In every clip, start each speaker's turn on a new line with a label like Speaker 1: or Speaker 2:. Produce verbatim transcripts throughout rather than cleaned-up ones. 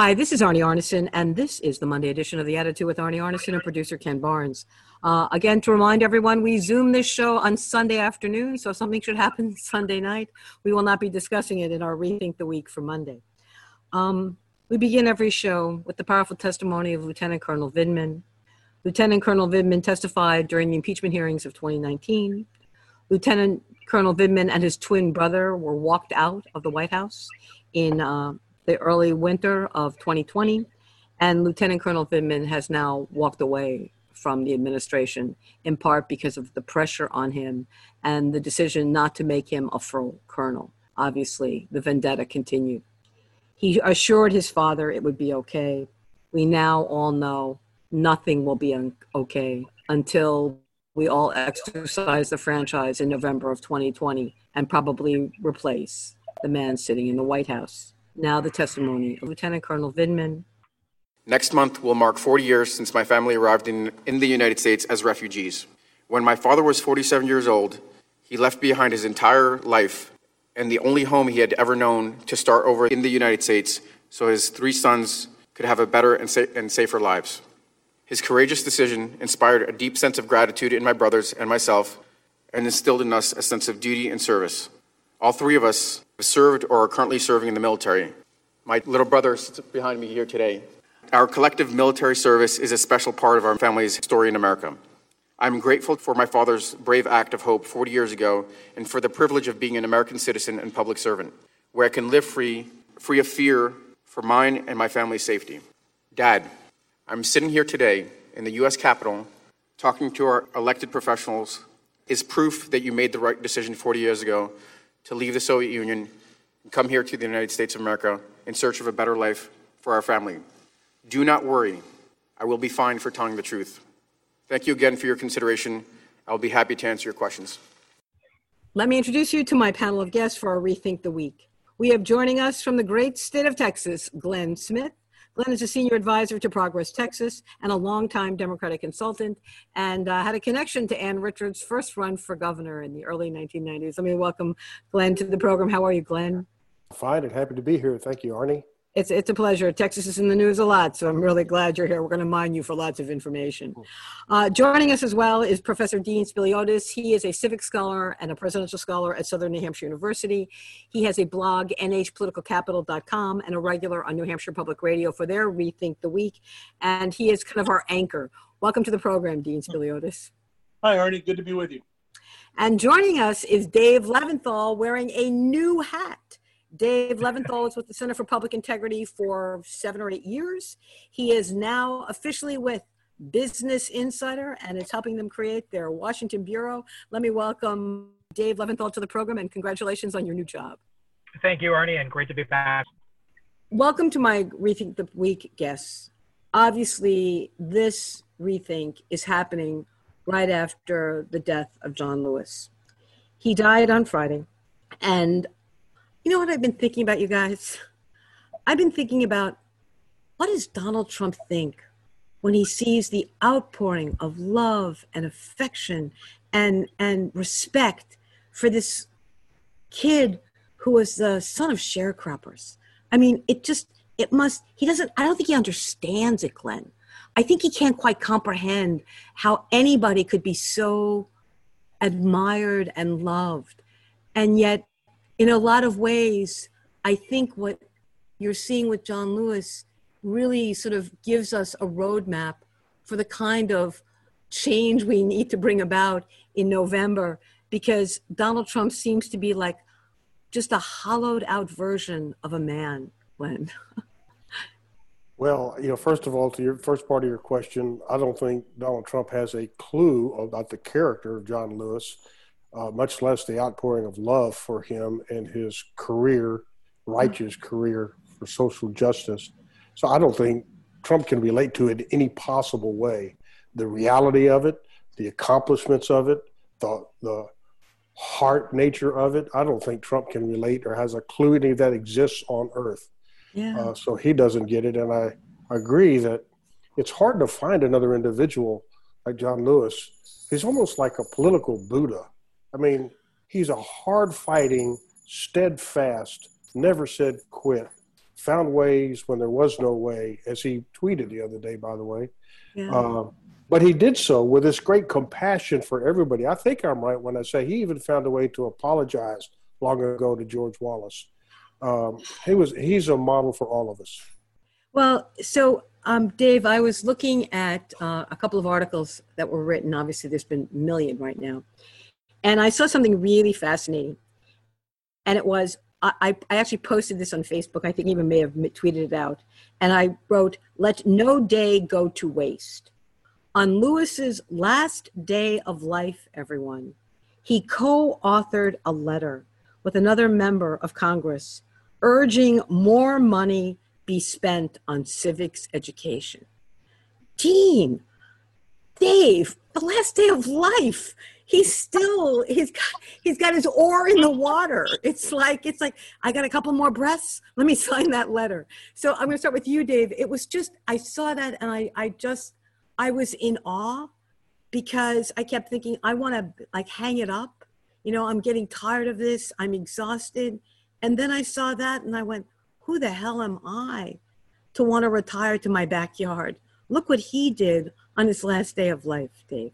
Speaker 1: Hi, this is Arnie Arnesen, and this is the Monday edition of The Attitude with Arnie Arnesen and producer Ken Barnes. Uh, again, to remind everyone, we Zoom this show on Sunday afternoon, so if something should happen Sunday night, we will not be discussing it in our Rethink the Week for Monday. Um, we begin every show with the powerful testimony of Lieutenant Colonel Vindman. Lieutenant Colonel Vindman testified during the impeachment hearings of twenty nineteen. Lieutenant Colonel Vindman and his twin brother were walked out of the White House in uh, the early winter of twenty twenty, and Lieutenant Colonel Vindman has now walked away from the administration, in part because of the pressure on him and the decision not to make him a full colonel. Obviously, the vendetta continued. He assured his father it would be okay. We now all know nothing will be un- okay until we all exercise the franchise in November of twenty twenty and probably replace the man sitting in the White House. Now the testimony of Lieutenant Colonel Vindman.
Speaker 2: Next month will mark forty years since my family arrived in, in the United States as refugees. When my father was forty-seven years old, he left behind his entire life and the only home he had ever known to start over in the United States so his three sons could have a better and, sa- and safer lives. His courageous decision inspired a deep sense of gratitude in my brothers and myself and instilled in us a sense of duty and service. All three of us have served or are currently serving in the military. My little brother sits behind me here today. Our collective military service is a special part of our family's story in America. I'm grateful for my father's brave act of hope forty years ago and for the privilege of being an American citizen and public servant, where I can live free, free of fear for mine and my family's safety. Dad, I'm sitting here today in the U S Capitol talking to our elected professionals is proof that you made the right decision forty years ago to leave the Soviet Union and come here to the United States of America in search of a better life for our family. Do not worry. I will be fine for telling the truth. Thank you again for your consideration. I'll be happy to answer your questions.
Speaker 1: Let me introduce you to my panel of guests for our Rethink the Week. We have joining us from the great state of Texas, Glenn Smith. Glenn is a senior advisor to Progress Texas and a longtime Democratic consultant, and uh, had a connection to Ann Richards' first run for governor in the early nineteen nineties. Let me welcome Glenn to the program. How are you, Glenn?
Speaker 3: Fine and happy to be here. Thank you, Arnie.
Speaker 1: It's it's a pleasure. Texas is in the news a lot, so I'm really glad you're here. We're going to mine you for lots of information. Uh, joining us as well is Professor Dean Spiliotis. He is a civic scholar and a presidential scholar at Southern New Hampshire University. He has a blog, N H political capital dot com, and a regular on New Hampshire Public Radio for their Rethink the Week. And he is kind of our anchor. Welcome to the program, Dean Spiliotis.
Speaker 4: Hi, Arnie. Good to be with you.
Speaker 1: And joining us is Dave Leventhal wearing a new hat. Dave Leventhal is with the Center for Public Integrity for seven or eight years. He is now officially with Business Insider and is helping them create their Washington bureau. Let me welcome Dave Leventhal to the program and congratulations on your new job.
Speaker 5: Thank you, Arnie, and great to be back.
Speaker 1: Welcome to my Rethink the Week guests. Obviously, this rethink is happening right after the death of John Lewis. He died on Friday, and you know what I've been thinking about, you guys? I've been thinking about, what does Donald Trump think when he sees the outpouring of love and affection and, and respect for this kid who was the son of sharecroppers? I mean, it just, it must, he doesn't, I don't think he understands it, Glenn. I think he can't quite comprehend how anybody could be so admired and loved. And yet, in a lot of ways, I think what you're seeing with John Lewis really sort of gives us a roadmap for the kind of change we need to bring about in November, because Donald Trump seems to be like just a hollowed out version of a man, Glenn.
Speaker 3: Well, you know, first of all, to your first part of your question, I don't think Donald Trump has a clue about the character of John Lewis. Uh, much less the outpouring of love for him and his career, righteous career for social justice. So I don't think Trump can relate to it in any possible way. The reality of it, the accomplishments of it, the the heart nature of it, I don't think Trump can relate or has a clue any of that exists on earth.
Speaker 1: Yeah.
Speaker 3: Uh, so he doesn't get it. And I agree that it's hard to find another individual like John Lewis. He's almost like a political Buddha. I mean, he's a hard-fighting, steadfast, never said quit, found ways when there was no way, as he tweeted the other day, by the way.
Speaker 1: Yeah.
Speaker 3: Uh, but he did so with this great compassion for everybody. I think I'm right when I say he even found a way to apologize long ago to George Wallace. Um, he was he's a model for all of us.
Speaker 1: Well, so um, Dave, I was looking at uh, a couple of articles that were written. Obviously, there's been a million right now. And I saw something really fascinating. And it was, I, I actually posted this on Facebook. I think even may have tweeted it out. And I wrote, "Let no day go to waste." On Lewis's last day of life, everyone, he co-authored a letter with another member of Congress urging more money be spent on civics education. Dean, Dave, the last day of life, he's still, he's got, he's got his oar in the water. It's like, it's like, I got a couple more breaths. Let me sign that letter. So I'm going to start with you, Dave. It was just, I saw that and I, I just, I was in awe because I kept thinking, I want to like hang it up. You know, I'm getting tired of this. I'm exhausted. And then I saw that and I went, who the hell am I to want to retire to my backyard? Look what he did on his last day of life, Dave.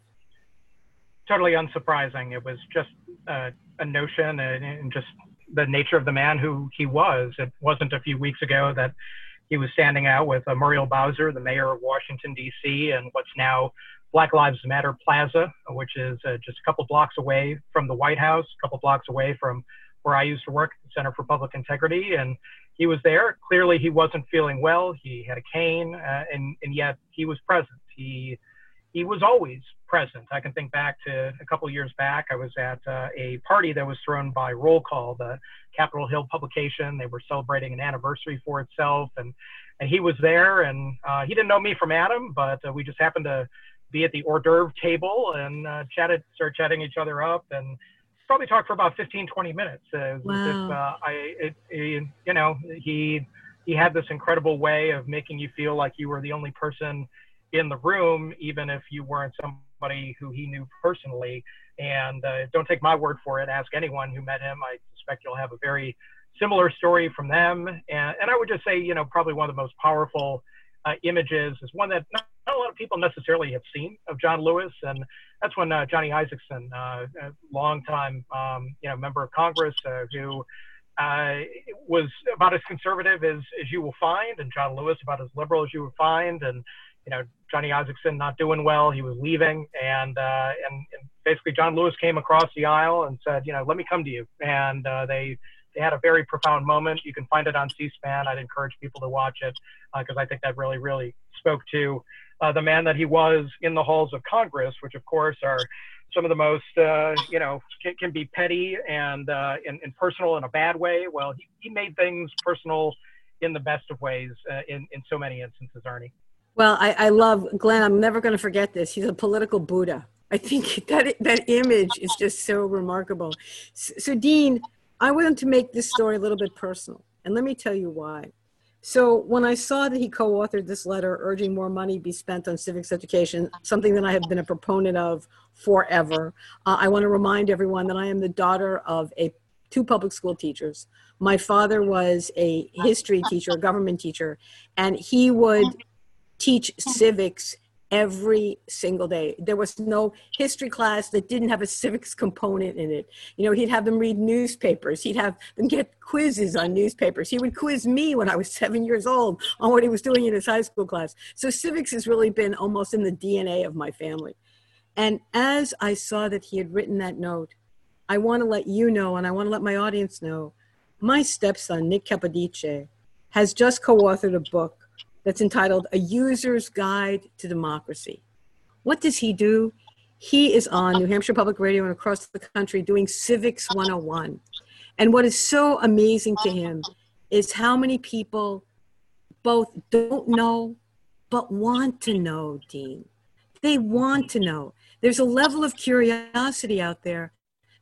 Speaker 5: Totally unsurprising. It was just uh, a notion and, and just the nature of the man who he was. It wasn't a few weeks ago that he was standing out with uh, Muriel Bowser, the mayor of Washington, D C, and what's now Black Lives Matter Plaza, which is uh, just a couple blocks away from the White House, a couple blocks away from where I used to work, the Center for Public Integrity. And he was there. Clearly, he wasn't feeling well. He had a cane, uh, and, and yet he was present. He he was always present. I can think back to a couple of years back. I was at uh, a party that was thrown by Roll Call, the Capitol Hill publication. They were celebrating an anniversary for itself, and, and he was there. And uh, he didn't know me from Adam, but uh, we just happened to be at the hors d'oeuvre table and uh, chatted, started chatting each other up, and probably talked for about fifteen, twenty minutes. Uh,
Speaker 1: wow.
Speaker 5: As if, uh, I, it, it, you know, he he had this incredible way of making you feel like you were the only person in the room, even if you weren't somebody who he knew personally. And uh, don't take my word for it. Ask anyone who met him. I suspect you'll have a very similar story from them. And, and I would just say, you know, probably one of the most powerful uh, images is one that not, not a lot of people necessarily have seen of John Lewis. And that's when uh, Johnny Isakson, uh, a longtime, um, you know, member of Congress, uh, who uh, was about as conservative as, as you will find, and John Lewis about as liberal as you will find. And, you know, Johnny Isakson not doing well, he was leaving, and, uh, and and basically John Lewis came across the aisle and said, you know, let me come to you. And uh, they they had a very profound moment. You can find it on C-SPAN. I'd encourage people to watch it because uh, I think that really, really spoke to uh, the man that he was in the halls of Congress, which of course are some of the most, uh, you know, can, can be petty and, uh, and, and personal in a bad way. Well, he, he made things personal in the best of ways uh, in, in so many instances, Arnie.
Speaker 1: Well, I, I love Glenn. I'm never going to forget this. He's a political Buddha. I think that that image is just so remarkable. So, so, Dean, I wanted to make this story a little bit personal, and let me tell you why. So when I saw that he co-authored this letter urging more money be spent on civics education, something that I have been a proponent of forever, uh, I want to remind everyone that I am the daughter of a two public school teachers. My father was a history teacher, a government teacher, and he would teach civics every single day. There was no history class that didn't have a civics component in it. You know, he'd have them read newspapers. He'd have them get quizzes on newspapers. He would quiz me when I was seven years old on what he was doing in his high school class. So civics has really been almost in the D N A of my family. And as I saw that he had written that note, I want to let you know, and I want to let my audience know, my stepson, Nick Capodice, has just co-authored a book that's entitled A User's Guide to Democracy. What does he do? He is on New Hampshire Public Radio and across the country doing Civics one oh one. And what is so amazing to him is how many people both don't know, but want to know, Dean. They want to know. There's a level of curiosity out there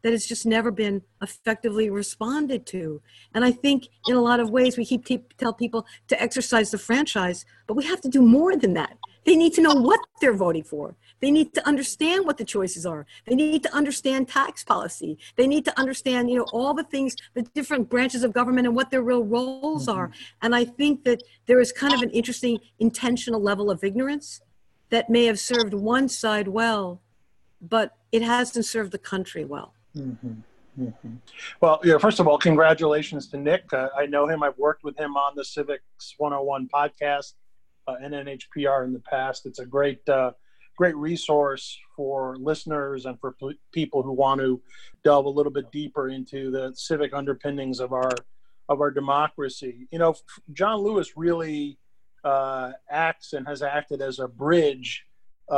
Speaker 1: that has just never been effectively responded to. And I think in a lot of ways we keep te- tell people to exercise the franchise, but we have to do more than that. They need to know what they're voting for. They need to understand what the choices are. They need to understand tax policy. They need to understand, you know, all the things, the different branches of government and what their real roles mm-hmm. are. And I think that there is kind of an interesting intentional level of ignorance that may have served one side well, but it hasn't served the country well.
Speaker 4: Mm-hmm. Mm-hmm. Well, yeah, first of all, congratulations to Nick. Uh, I know him. I've worked with him on the Civics one oh one podcast uh, and N H P R in the past. It's a great, uh, great resource for listeners and for p- people who want to delve a little bit deeper into the civic underpinnings of our of our democracy. You know, John Lewis really uh, acts and has acted as a bridge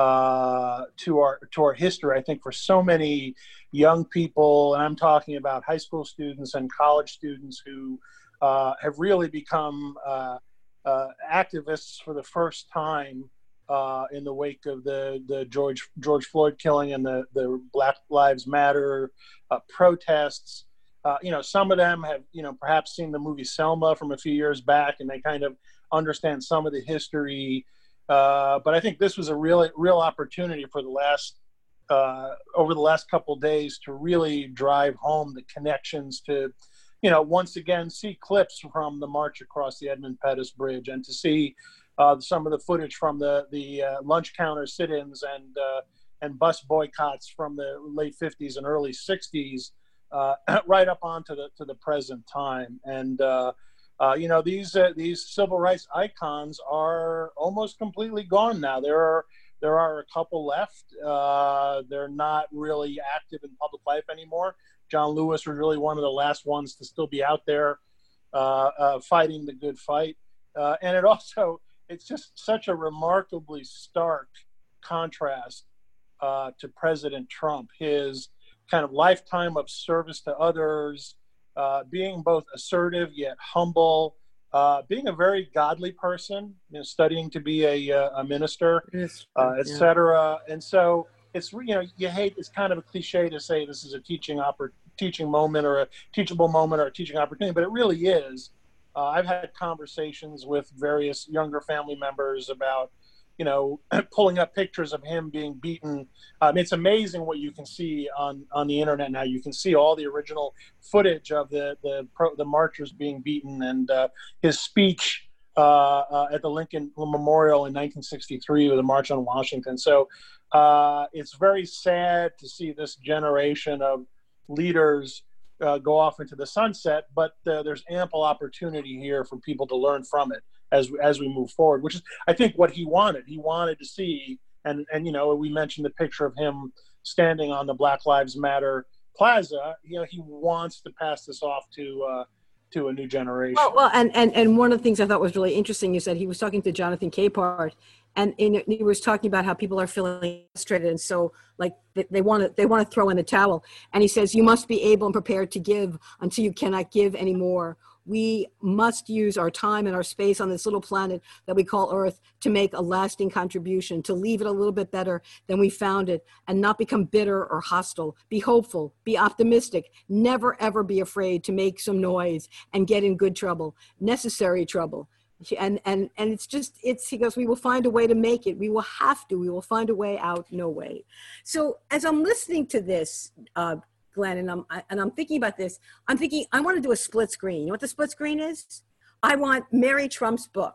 Speaker 4: uh, to our to our history. I think for so many young people, and I'm talking about high school students and college students who uh, have really become uh, uh, activists for the first time uh, in the wake of the the George George Floyd killing and the the Black Lives Matter uh, protests. Uh, you know, some of them have, you know, perhaps seen the movie Selma from a few years back, and they kind of understand some of the history. Uh, but I think this was a real, real opportunity for the last, uh, over the last couple of days to really drive home the connections to, you know, once again, see clips from the march across the Edmund Pettus Bridge and to see uh, some of the footage from the, the uh, lunch counter sit-ins and, uh, and bus boycotts from the late fifties and early sixties. Uh, right up onto the to the present time, and uh, uh, you know these uh, these civil rights icons are almost completely gone now. There are there are a couple left. Uh, they're not really active in public life anymore. John Lewis was really one of the last ones to still be out there uh, uh, fighting the good fight, uh, and it also it's just such a remarkably stark contrast uh, to President Trump. His kind of lifetime of service to others, uh, being both assertive yet humble, uh, being a very godly person, you know, studying to be a, a minister, yes, uh, et cetera. Yeah. And so it's, you know, you hate, it's kind of a cliche to say this is a teaching oppor- teaching moment or a teachable moment or a teaching opportunity, but it really is. Uh, I've had conversations with various younger family members about, you know, pulling up pictures of him being beaten. Um, it's amazing what you can see on, on the internet now. You can see all the original footage of the the, pro, the marchers being beaten and uh, his speech uh, uh, at the Lincoln Memorial in nineteen sixty-three with the March on Washington. So uh, it's very sad to see this generation of leaders uh, go off into the sunset, but uh, there's ample opportunity here for people to learn from it as as we move forward, which is, I think, what he wanted. He wanted to see, and, and you know, we mentioned the picture of him standing on the Black Lives Matter Plaza. You know, he wants to pass this off to uh, to a new generation.
Speaker 1: Well, well and, and, and one of the things I thought was really interesting is that he was talking to Jonathan Capehart, and in, he was talking about how people are feeling frustrated, and so like they, they want to they want to throw in the towel. And he says, you must be able and prepared to give until you cannot give anymore. We must use our time and our space on this little planet that we call Earth to make a lasting contribution, to leave it a little bit better than we found it, and not become bitter or hostile. Be hopeful, be optimistic, never ever be afraid to make some noise and get in good trouble, necessary trouble. And and and it's just, it's, he goes, we will find a way to make it. We will have to, we will find a way out, no way. So as I'm listening to this, uh, Glenn, and I'm and I'm thinking about this. I'm thinking I want to do a split screen. You know what the split screen is? I want Mary Trump's book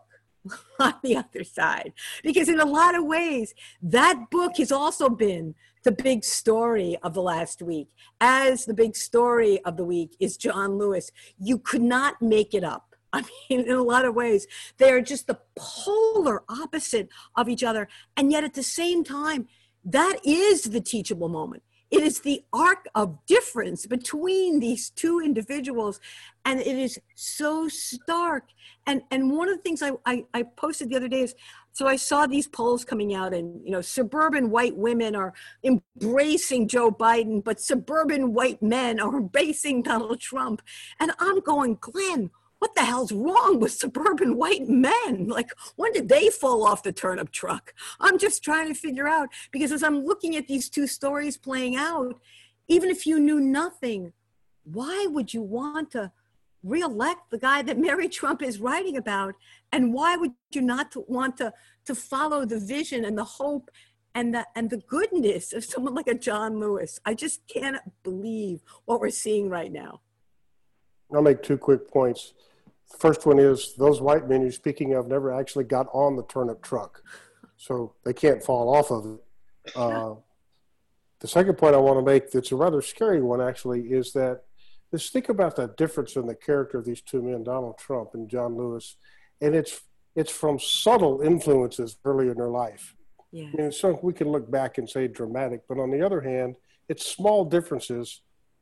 Speaker 1: on the other side, because in a lot of ways, that book has also been the big story of the last week. As the big story of the week is John Lewis. You could not make it up. I mean, in a lot of ways, they are just the polar opposite of each other, and yet at the same time, that is the teachable moment. It is the arc of difference between these two individuals, and it is so stark. And and one of the things I, I, I posted the other day is, so I saw these polls coming out, and you know, suburban white women are embracing Joe Biden, but suburban white men are embracing Donald Trump. And I'm going, Glenn, what the hell's wrong with suburban white men? Like, when did they fall off the turnip truck? I'm just trying to figure out, because as I'm looking at these two stories playing out, even if you knew nothing, why would you want to reelect the guy that Mary Trump is writing about? And why would you not want to, to follow the vision and the hope and the, and the goodness of someone like a John Lewis? I just cannot believe what we're seeing right now.
Speaker 3: I'll make two quick points. The first one is those white men you're speaking of never actually got on the turnip truck, so they can't fall off of it. Uh, the second point I want to make, that's a rather scary one actually, is that let's think about the difference in the character of these two men, Donald Trump and John Lewis, and it's it's from subtle influences early in their life.
Speaker 1: Yeah.
Speaker 3: I mean, so we can look back and say dramatic, but on the other hand, it's small differences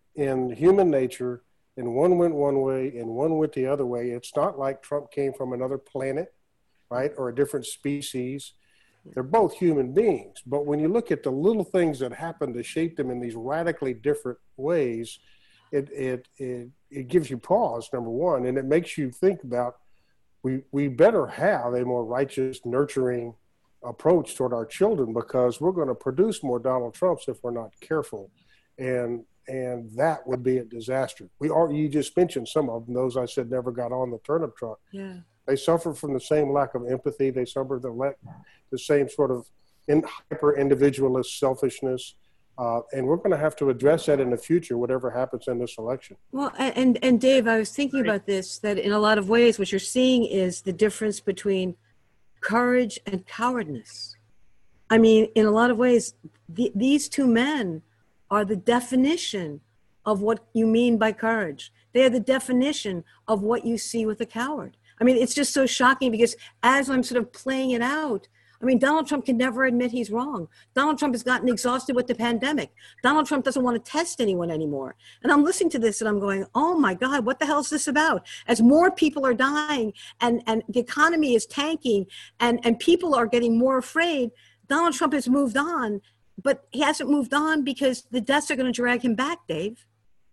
Speaker 3: in human nature, and one went one way and one went the other way. It's not like Trump came from another planet, right, or a different species. They're both human beings, but when you look at the little things that happen to shape them in these radically different ways, It, it it it gives you pause, number one, and it makes you think about we we better have a more righteous, nurturing approach toward our children, because we're going to produce more Donald Trumps if we're not careful, and and that would be a disaster. We are you just mentioned some of them; those I said never got on the turnip truck.
Speaker 1: Yeah,
Speaker 3: they suffer from the same lack of empathy. They suffer the le- the same sort of in, hyper individualist selfishness. Uh, and we're going to have to address that in the future, whatever happens in this election.
Speaker 1: well, and and Dave, I was thinking about this, that in a lot of ways, what you're seeing is the difference between courage and cowardness. I mean, in a lot of ways, the, these two men are the definition of what you mean by courage. They are the definition of what you see with a coward. I mean, it's just so shocking, because as I'm sort of playing it out, I mean, Donald Trump can never admit he's wrong. Donald Trump has gotten exhausted with the pandemic. Donald Trump doesn't want to test anyone anymore. And I'm listening to this and I'm going, oh my God, what the hell is this about? As more people are dying and, and the economy is tanking and, and people are getting more afraid, Donald Trump has moved on, but he hasn't moved on because the deaths are going to drag him back, Dave.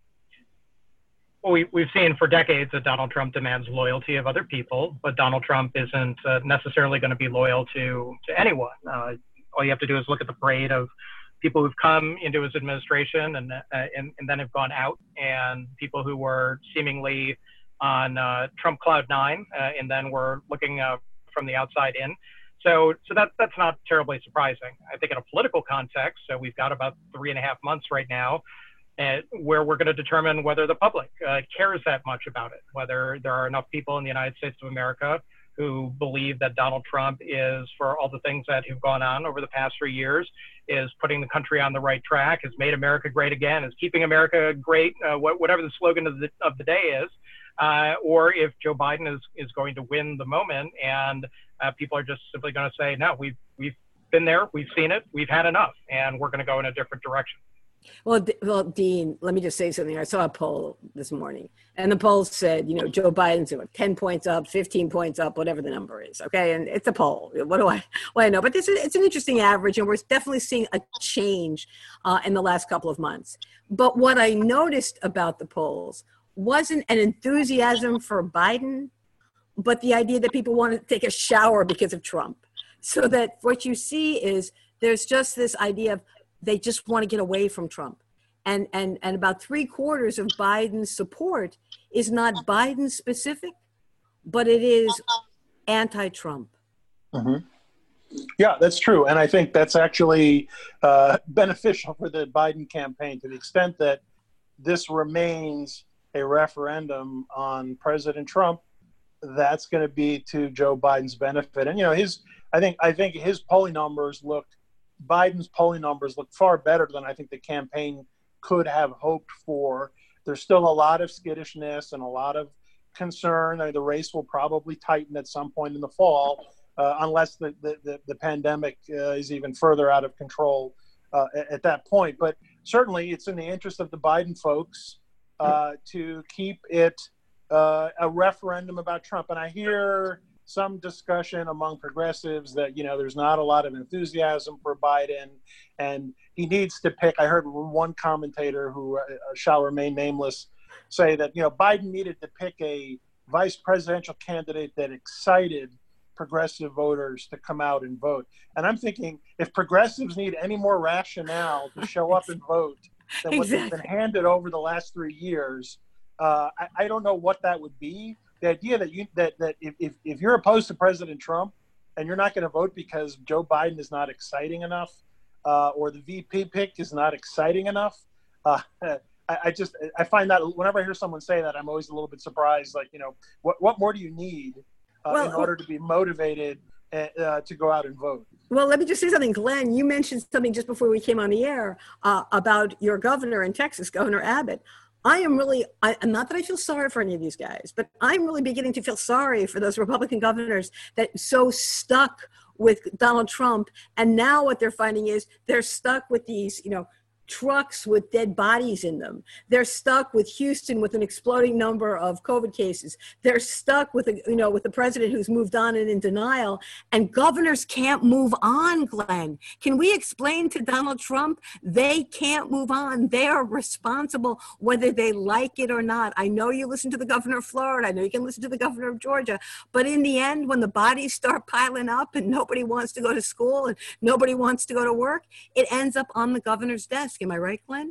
Speaker 5: Well, we, we've seen for decades that Donald Trump demands loyalty of other people, but Donald Trump isn't uh, necessarily going to be loyal to, to anyone. Uh, all you have to do is look at the parade of people who've come into his administration and, uh, and, and then have gone out, and people who were seemingly on uh, Trump Cloud nine uh, and then were looking uh, from the outside in. So, so that, that's not terribly surprising. I think in a political context, so we've got about three and a half months right now Uh, where we're going to determine whether the public uh, cares that much about it, whether there are enough people in the United States of America who believe that Donald Trump is, for all the things that have gone on over the past three years, is putting the country on the right track, has made America great again, is keeping America great, uh, wh- whatever the slogan of the, of the day is, uh, or if Joe Biden is, is going to win the moment and uh, people are just simply going to say, no, we've, we've been there, we've seen it, we've had enough, and we're going to go in a different direction.
Speaker 1: Well, D- well, Dean, let me just say something. I saw a poll this morning, and the poll said, you know, Joe Biden's what, ten points up, fifteen points up, whatever the number is. Okay, and it's a poll. What do I, what I know? But this is, it's an interesting average, and we're definitely seeing a change uh, in the last couple of months. But what I noticed about the polls wasn't an enthusiasm for Biden, but the idea that people want to take a shower because of Trump. So that what you see is there's just this idea of they just want to get away from Trump. And, and, and about three quarters of Biden's support is not Biden specific, but it is anti-Trump.
Speaker 4: Mm-hmm. Yeah, that's true. And I think that's actually uh, beneficial for the Biden campaign, to the extent that this remains a referendum on President Trump. That's going to be to Joe Biden's benefit. And, you know, his, I think, I think his polling numbers looked Biden's polling numbers look far better than I think the campaign could have hoped for. There's still a lot of skittishness and a lot of concern. I mean, the race will probably tighten at some point in the fall, uh, unless the, the, the, the pandemic uh, is even further out of control uh, at, at that point. But certainly it's in the interest of the Biden folks uh, to keep it uh, a referendum about Trump. And I hear some discussion among progressives that, you know, there's not a lot of enthusiasm for Biden and he needs to pick. I heard one commentator who uh, shall remain nameless say that, you know, Biden needed to pick a vice presidential candidate that excited progressive voters to come out and vote. And I'm thinking, if progressives need any more rationale to show up and vote than what
Speaker 1: Exactly.
Speaker 4: they've been handed over the last three years. Uh, I, I don't know what that would be. The idea that you that that if, if, if you're opposed to President Trump and you're not going to vote because Joe Biden is not exciting enough, uh, or the V P pick is not exciting enough, uh, I, I just I find that whenever I hear someone say that, I'm always a little bit surprised. Like, you know, what what more do you need uh,
Speaker 1: Well,
Speaker 4: in order to be motivated uh, to go out and vote?
Speaker 1: Well, let me just say something. Glenn, you mentioned something just before we came on the air uh, about your governor in Texas, Governor Abbott. I am really, I, not that I feel sorry for any of these guys, but I'm really beginning to feel sorry for those Republican governors that so stuck with Donald Trump. And now what they're finding is they're stuck with these, you know, trucks with dead bodies in them. They're stuck with Houston with an exploding number of COVID cases. They're stuck with a, you know, with the president who's moved on and in denial. And governors can't move on, Glenn. Can we explain to Donald Trump they can't move on? They are responsible whether they like it or not. I know you listen to the governor of Florida. I know you can listen to the governor of Georgia. But in the end, when the bodies start piling up and nobody wants to go to school and nobody wants to go to work, it ends up on the governor's desk. Am I right, Glenn?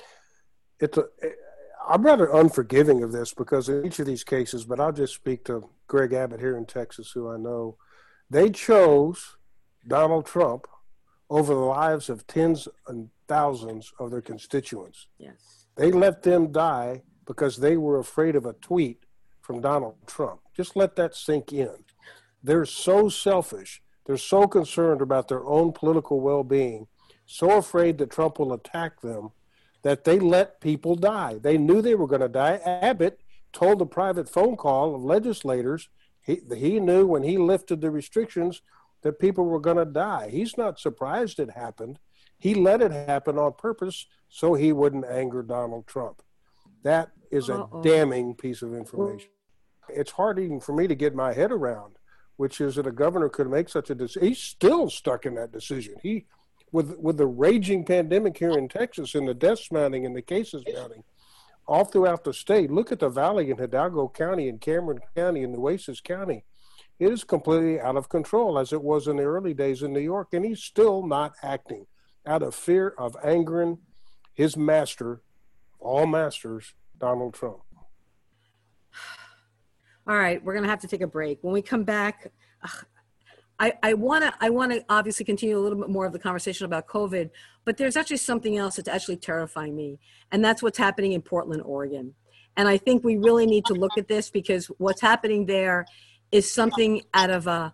Speaker 3: It's a, I'm rather unforgiving of this because in each of these cases, but I'll just speak to Greg Abbott here in Texas, who I know, they chose Donald Trump over the lives of tens and thousands of their constituents.
Speaker 1: Yes.
Speaker 3: They let them die because they were afraid of a tweet from Donald Trump. Just let that sink in. They're so selfish. They're so concerned about their own political well-being, so afraid that Trump will attack them, that they let people die. They knew they were going to die. Abbott told a private phone call of legislators, he, he knew when he lifted the restrictions that people were going to die. He's not surprised it happened. He let it happen on purpose so he wouldn't anger Donald Trump. That is a
Speaker 1: Uh-oh.
Speaker 3: damning piece of information. It's hard even for me to get my head around, which is that a governor could make such a decision. He's still stuck in that decision. He With with the raging pandemic here in Texas and the deaths mounting and the cases mounting all throughout the state, look at the valley in Hidalgo County and Cameron County and Nueces County. It is completely out of control as it was in the early days in New York, and he's still not acting out of fear of angering his master, all masters, Donald Trump.
Speaker 1: All right, we're going to have to take a break. When we come back, ugh, I, I want to I want to obviously continue a little bit more of the conversation about COVID, but there's actually something else that's actually terrifying me, and that's what's happening in Portland, Oregon. And I think we really need to look at this because what's happening there is something out of a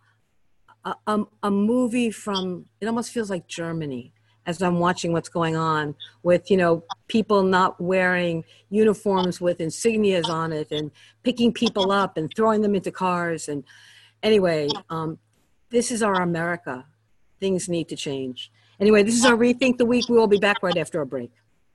Speaker 1: a, a movie from, it almost feels like Germany as I'm watching what's going on with, you know, people not wearing uniforms with insignias on it and picking people up and throwing them into cars. And anyway, um, this is our America. Things need to change. Anyway, this is our Rethink the Week. We will be back right after a break.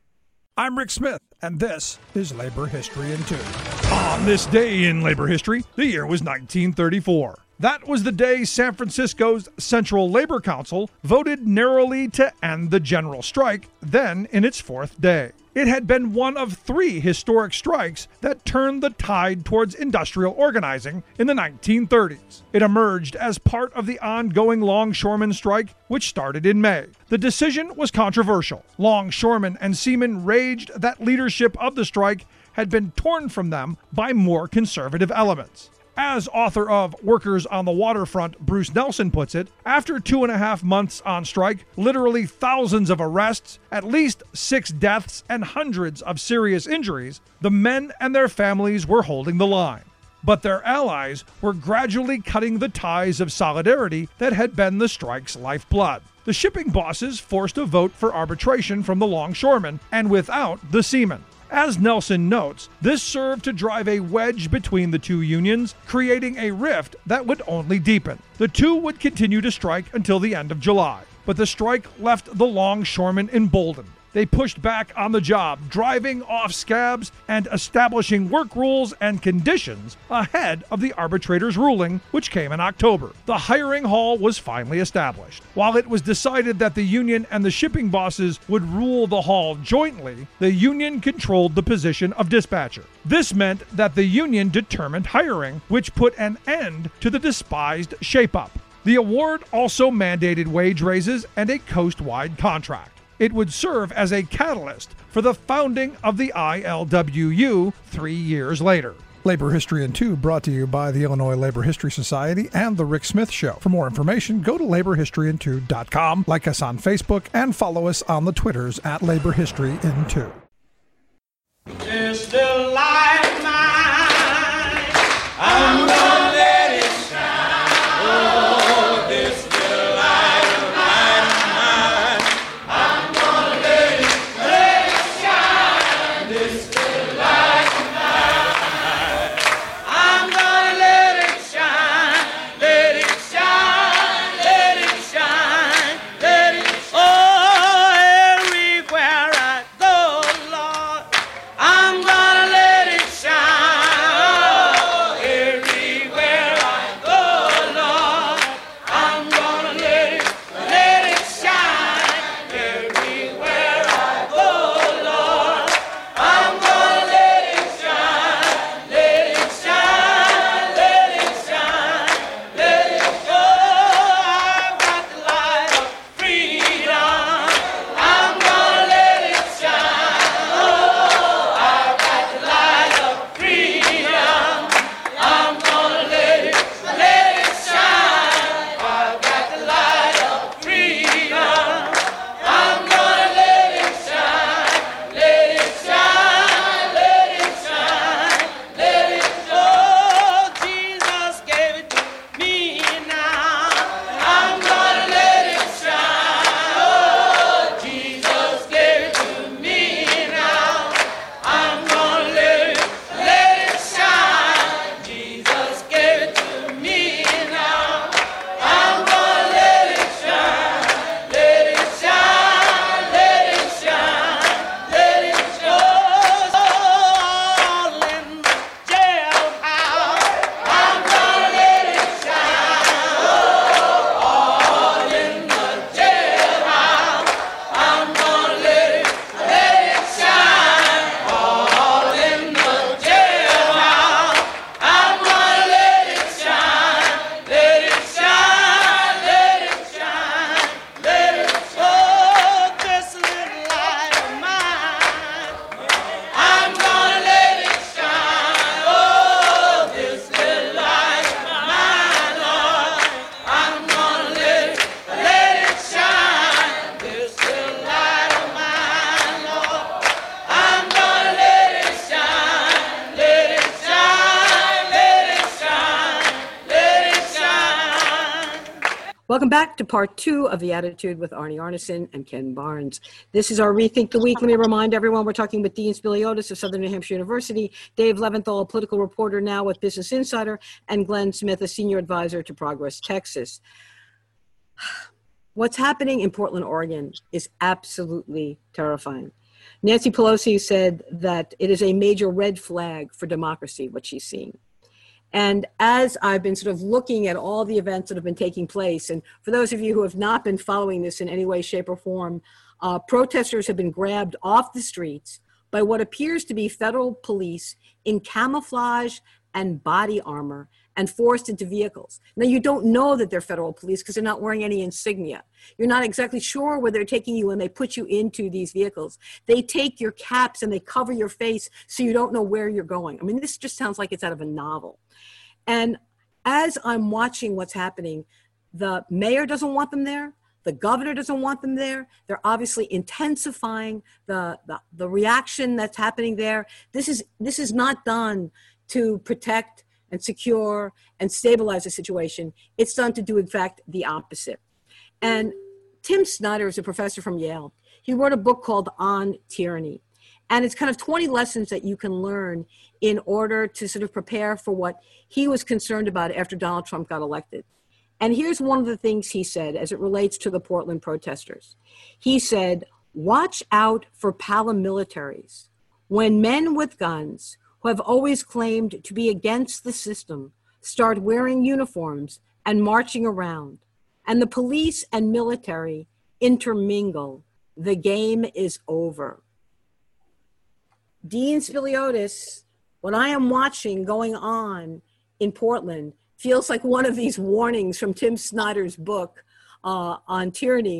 Speaker 6: I'm Rick Smith, and this is Labor History in Two. On this day in labor history, the year was nineteen thirty-four. That was the day San Francisco's Central Labor Council voted narrowly to end the general strike, then in its fourth day. It had been one of three historic strikes that turned the tide towards industrial organizing in the nineteen thirties. It emerged as part of the ongoing longshoremen strike, which started in May. The decision was controversial. Longshoremen and seamen raged that leadership of the strike had been torn from them by more conservative elements. As author of Workers on the Waterfront, Bruce Nelson puts it, after two and a half months on strike, literally thousands of arrests, at least six deaths, and hundreds of serious injuries, the men and their families were holding the line. But their allies were gradually cutting the ties of solidarity that had been the strike's lifeblood. The shipping bosses forced a vote for arbitration from the longshoremen and without the seamen. As Nelson notes, this served to drive a wedge between the two unions, creating a rift that would only deepen. The two would continue to strike until the end of July, but the strike left the longshoremen emboldened. They pushed back on the job, driving off scabs and establishing work rules and conditions ahead of the arbitrator's ruling, which came in October. The hiring hall was finally established. While it was decided that the union and the shipping bosses would rule the hall jointly, the union controlled the position of dispatcher. This meant that the union determined hiring, which put an end to the despised shape-up. The award also mandated wage raises and a coast-wide contract. it would serve as a catalyst for the founding of the I L W U three years later. Labor History in Two brought to you by the Illinois Labor History Society and The Rick Smith Show. For more information, go to labor history in two dot com, like us on Facebook, and follow us on the Twitters at Labor History in Two.
Speaker 7: This little light of mine, I'm gonna let it shine. Oh, this little light of mine, I'm gonna let it, let it shine. This little light of mine, I'm gonna let it shine, let it shine, let it shine, let it shine. Oh, everywhere I go, Lord, I'm gonna let it shine. Oh, everywhere I go, Lord, I'm gonna let it, let it shine. Everywhere I go, Lord, I'm gonna let it shine, let it shine, let it shine, let it go. I've got the light of freedom. I'm gonna let it shine. Oh, I've got the light of freedom. I'm gonna let it, let it shine. I've got the light of freedom. I'm gonna let it shine, let it shine, let it shine, let it go. Jesus gave it to me now. I'm gonna let it shine. Oh, Jesus gave it to me now. I'm gonna let it, let it shine. Jesus gave it to me now. I'm gonna let it shine, let it shine, let it shine, let it show. All in the jailhouse, I'm gonna let it shine. Oh, all in the jailhouse, I'm gonna let it, let it shine. All in the jailhouse, I'm gonna let it shine, let it shine, let it shine, let it show. This little light of mine, I'm gonna let it shine. Oh, this little light of mine, Lord, I'm gonna let it, let it shine. This little light of mine, Lord, I'm gonna let it shine, let it shine, let it shine, let it shine.
Speaker 1: Welcome back to part two of The Attitude with Arnie Arneson and Ken Barnes. This is our Rethink the Week. Let me remind everyone we're talking with Dean Spiliotis of Southern New Hampshire University, Dave Leventhal, a political reporter now with Business Insider, and Glenn Smith, a senior advisor to Progress Texas. What's happening in Portland, Oregon is absolutely terrifying. Nancy Pelosi said that it is a major red flag for democracy, what she's seeing. And as I've been sort of looking at all the events that have been taking place, and for those of you who have not been following this in any way, shape, or form, uh, protesters have been grabbed off the streets by what appears to be federal police in camouflage and body armor and forced into vehicles. Now, you don't know that they're federal police because they're not wearing any insignia. You're not exactly sure where they're taking you when they put you into these vehicles. They take your caps and they cover your face so you don't know where you're going. I mean, this just sounds like it's out of a novel. And as I'm watching what's happening, the mayor doesn't want them there. The governor doesn't want them there. They're obviously intensifying the, the, the reaction that's happening there. This is, this is not done to protect and secure and stabilize the situation. It's done to do, in fact, the opposite. And Tim Snyder is a professor from Yale. He wrote a book called On Tyranny. And it's kind of twenty lessons that you can learn in order to sort of prepare for what he was concerned about after Donald Trump got elected. And here's one of the things he said as it relates to the Portland protesters. He said, watch out for paramilitaries. When men with guns who have always claimed to be against the system start wearing uniforms and marching around, and the police and military intermingle, the game is over. Dean Spiliotis, what I am watching going on in Portland feels like one of these warnings from Tim Snyder's book uh, on tyranny.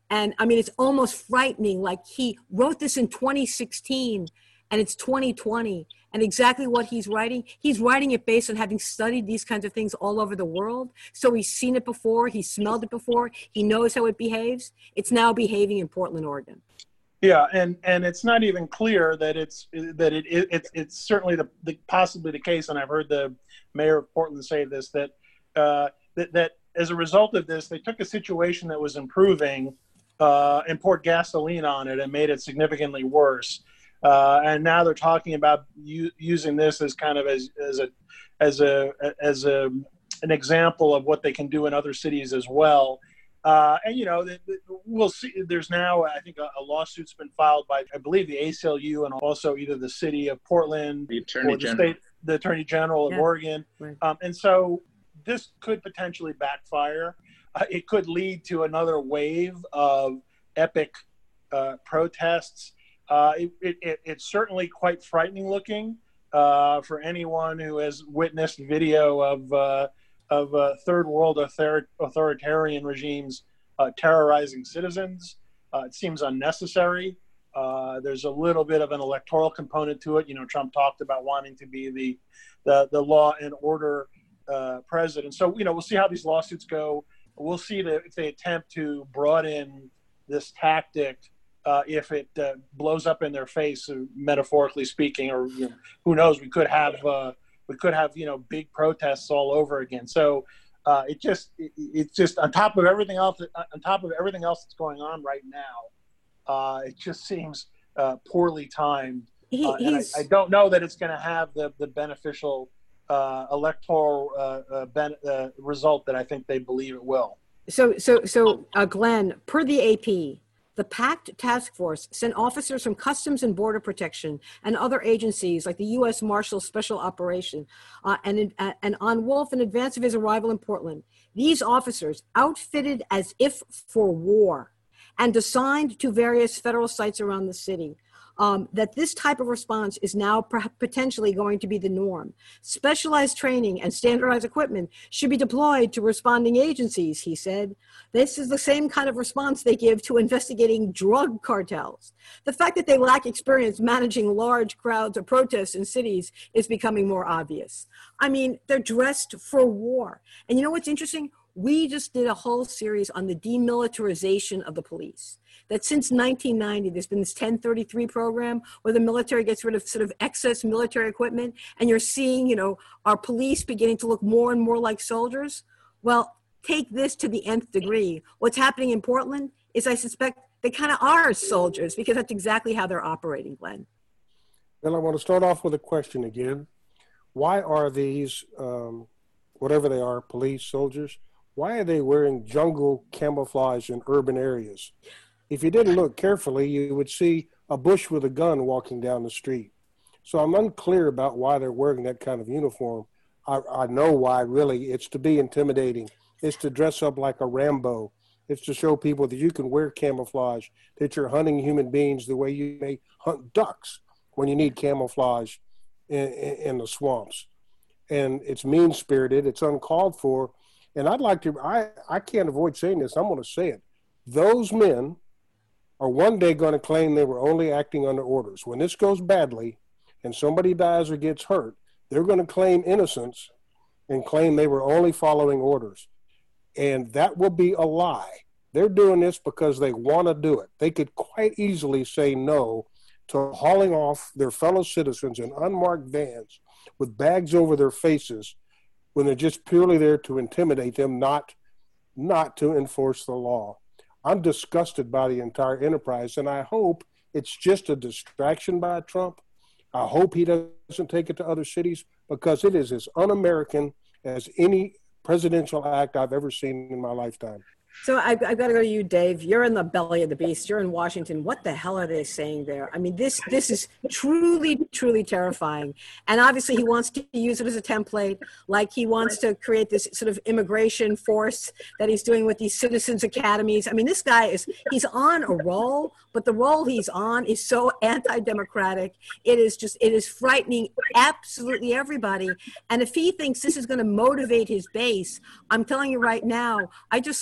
Speaker 1: And I mean, it's almost frightening. Like, he wrote this in twenty sixteen and it's twenty twenty. And exactly what he's writing, he's writing it based on having studied these kinds of things all over the world. So he's seen it before, he's smelled it before, he knows how it behaves. It's now behaving in Portland, Oregon.
Speaker 4: Yeah, and, and it's not even clear that it's that it, it it's it's certainly the, the possibly the case, and I've heard the mayor of Portland say this, that uh, that that as a result of this, they took a situation that was improving uh, and poured gasoline on it and made it significantly worse. Uh, and now they're talking about u- using this as kind of as as a as a as a an example of what they can do in other cities as well. Uh, and you know, the, the, we'll see. There's now, I think, a, a lawsuit's been filed by, I believe, the A C L U and also either the city of Portland,
Speaker 8: the attorney
Speaker 4: or the
Speaker 8: general,
Speaker 4: state, the attorney general of
Speaker 1: Yeah.
Speaker 4: Oregon.
Speaker 1: Right.
Speaker 4: Um, and so this could potentially backfire. Uh, it could lead to another wave of epic uh, protests. Uh, it, it, it, it's certainly quite frightening looking uh, for anyone who has witnessed video of uh, of uh, third world author- authoritarian regimes uh, terrorizing citizens. Uh, it seems unnecessary. Uh, there's a little bit of an electoral component to it. You know, Trump talked about wanting to be the the, the law and order uh, president. So, you know, we'll see how these lawsuits go. We'll see the, if they attempt to broaden this tactic. Uh, if it uh, blows up in their face, uh, metaphorically speaking, or you know, who knows, we could have uh, we could have you know big protests all over again. So uh, it just it, it's just on top of everything else on top of everything else that's going on right now. Uh, it just seems uh, poorly timed,
Speaker 1: He,
Speaker 4: uh, and I, I don't know that it's going to have the the beneficial uh, electoral uh, uh, ben, uh, result that I think they believe it will.
Speaker 1: So, so, so, uh, Glenn, per the A P, the PACT task force sent officers from Customs and Border Protection and other agencies like the U S Marshals Special Operation uh, and, uh, and on Wolf in advance of his arrival in Portland. These officers, outfitted as if for war and assigned to various federal sites around the city, Um, that this type of response is now p- potentially going to be the norm. Specialized training and standardized equipment should be deployed to responding agencies, he said. This is the same kind of response they give to investigating drug cartels. The fact that they lack experience managing large crowds of protests in cities is becoming more obvious. I mean, they're dressed for war. And you know what's interesting? We just did a whole series on the demilitarization of the police. That since nineteen ninety, there's been this ten thirty-three program where the military gets rid of sort of excess military equipment, and you're seeing, you know, our police beginning to look more and more like soldiers. Well, take this to the nth degree. What's happening in Portland is, I suspect, they kind of are soldiers, because that's exactly how they're operating, Glenn.
Speaker 3: Well, I want to start off with a question again. Why are these, um, whatever they are, police, soldiers, why are they wearing jungle camouflage in urban areas? If you didn't look carefully, you would see a bush with a gun walking down the street. So I'm unclear about why they're wearing that kind of uniform. I, I know why, really. It's to be intimidating. It's to dress up like a Rambo. It's to show people that you can wear camouflage, that you're hunting human beings the way you may hunt ducks when you need camouflage in, in, in the swamps. And it's mean-spirited. It's uncalled for. And I'd like to, I, I can't avoid saying this. I'm going to say it. Those men are one day going to claim they were only acting under orders. When this goes badly and somebody dies or gets hurt, they're going to claim innocence and claim they were only following orders. And that will be a lie. They're doing this because they want to do it. They could quite easily say no to hauling off their fellow citizens in unmarked vans with bags over their faces when they're just purely there to intimidate them, not, not to enforce the law. I'm disgusted by the entire enterprise, and I hope it's just a distraction by Trump. I hope he doesn't take it to other cities, because it is as un-American as any presidential act I've ever seen in my lifetime.
Speaker 1: So I've, I've got to go to you, Dave. You're in the belly of the beast. You're in Washington. What the hell are they saying there? I mean, this this is truly, truly terrifying. And obviously he wants to use it as a template, like he wants to create this sort of immigration force that he's doing with these citizens academies. I mean, this guy is, he's on a roll, but the roll he's on is so anti-democratic. It is just, it is frightening absolutely everybody. And if he thinks this is going to motivate his base, I'm telling you right now, I just saw something